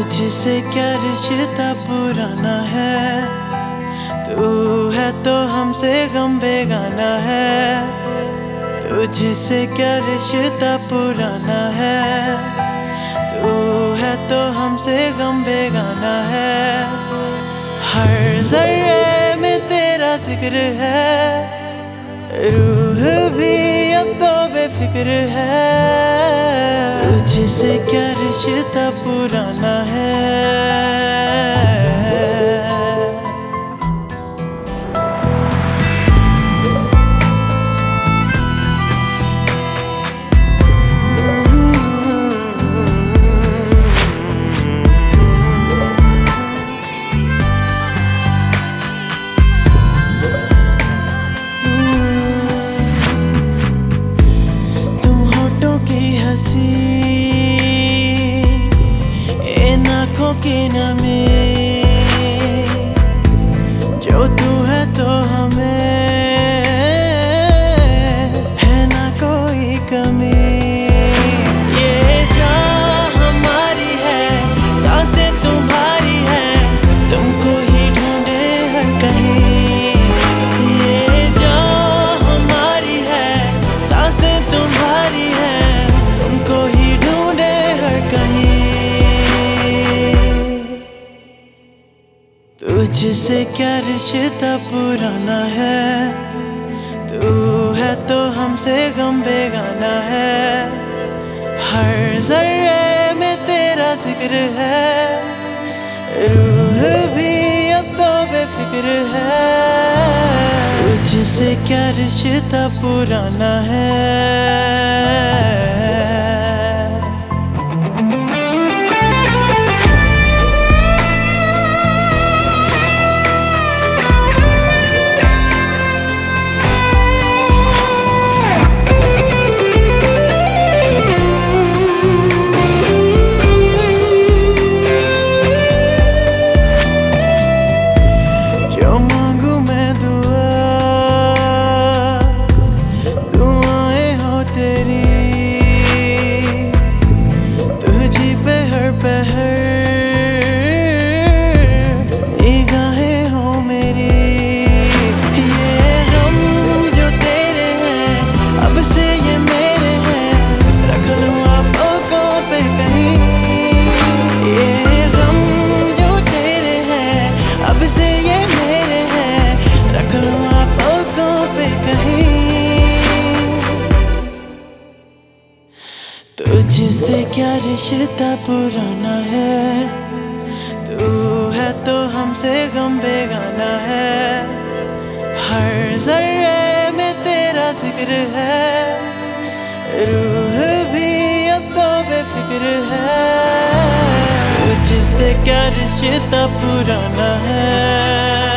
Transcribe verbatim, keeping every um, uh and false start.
तुझसे क्या रिश्ता पुराना है, तू है तो हमसे गम बेगाना है। तुझसे क्या रिश्ता पुराना है, तू है तो हमसे गम बेगाना है। हर जर्रे में तेरा जिक्र है, रूह भी अब तो बेफिक्र है। तुझसे क्या रिश्ता पुराना है। इन आँखों की नमी, जो तू है तो हमें है ना कोई कमी। ये जान हमारी है, सांसें तुम्हारी है, तुमको ही ढूंढे हर कहीं। ये जान हमारी है, सांसें तुम्हारी है, तुमको ही ढूंढे हर कहीं। तुझसे क्या रिश्ता पुराना है, तू है तो हमसे गम बेगाना है। हर जर्रे में तेरा जिक्र है, रूह भी अब तो बेफिक्र है। तुझसे क्या रिश्ता पुराना है। तुझसे क्या रिश्ता पुराना है, तू है तो हमसे गम बेगाना है। हर जर्रे में तेरा जिक्र है, रूह भी अब तो बेफिक्र है। तुझसे क्या रिश्ता पुराना है।